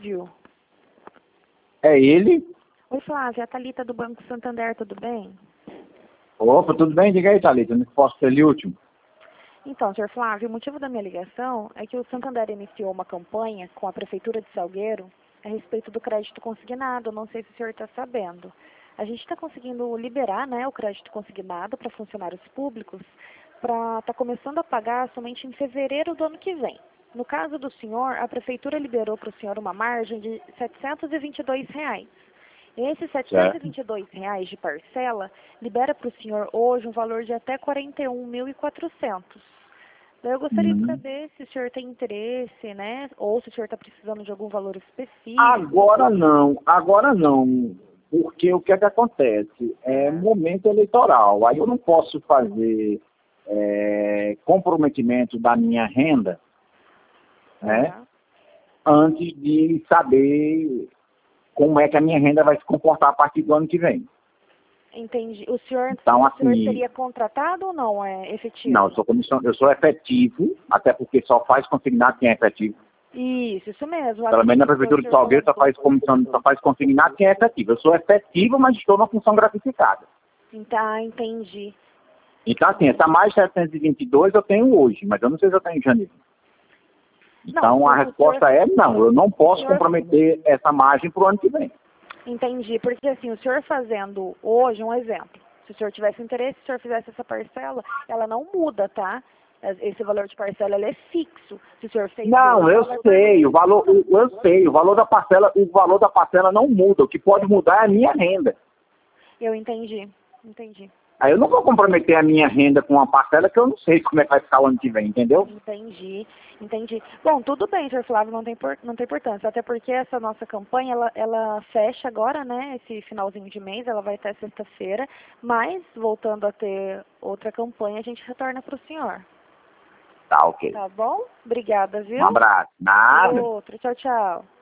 Flávio. É ele? Oi, Flávio, é a Thalita do Banco Santander, tudo bem? Opa, tudo bem? Diga aí, Thalita, não posso ser último. Então, senhor Flávio, o motivo da minha ligação é que o Santander iniciou uma campanha com a Prefeitura de Salgueiro a respeito do crédito consignado. Não sei se o senhor está sabendo. A gente está conseguindo liberar, né, o crédito consignado para funcionários públicos para estar começando a pagar somente em fevereiro do ano que vem. No caso do senhor, a Prefeitura liberou para o senhor uma margem de R$ 722. Esses R$ Certo. 722 de parcela libera para o senhor hoje um valor de até R$ 41.400. Daí eu gostaria de Hum. saber se o senhor tem interesse, né? Ou se o senhor está precisando de algum valor específico. Agora não, porque o que é que acontece? É momento eleitoral, aí eu não posso fazer comprometimento da minha renda, né, Tá. antes de saber como é que a minha renda vai se comportar a partir do ano que vem. Entendi. O senhor Então, assim, seria contratado ou não é efetivo? não, eu sou efetivo, até porque só faz consignado quem é efetivo. Isso mesmo. Pelo Aqui menos na o Prefeitura de senhor Salgueiro falando. só faz consignado quem é efetivo. Eu sou efetivo, mas estou na função gratificada. Tá, entendi. Então, assim, essa mais 722 eu tenho hoje, mas eu não sei se eu tenho em janeiro. Então, Não, a resposta é não, eu não posso senhor- comprometer essa margem para o ano que vem. Entendi, porque assim, o senhor fazendo hoje, um exemplo, se o senhor tivesse interesse, se o senhor fizesse essa parcela, ela não muda, tá? Esse valor de parcela, ele é fixo. Se o senhor fez Não, hoje, eu ela vai sei, permanecer. eu sei, o valor da parcela não muda. O que pode mudar é a minha renda. Eu entendi. Aí eu não vou comprometer a minha renda com uma parcela que eu não sei como é que vai ficar o ano que vem, entendeu? Entendi. Bom, tudo bem, senhor Flávio, não tem importância, até porque essa nossa campanha, ela fecha agora, né, esse finalzinho de mês, ela vai até sexta-feira, mas, voltando a ter outra campanha, a gente retorna para o senhor. Tá, ok. Tá bom? Obrigada, Um viu? abraço. Nada. Outro, tchau, tchau.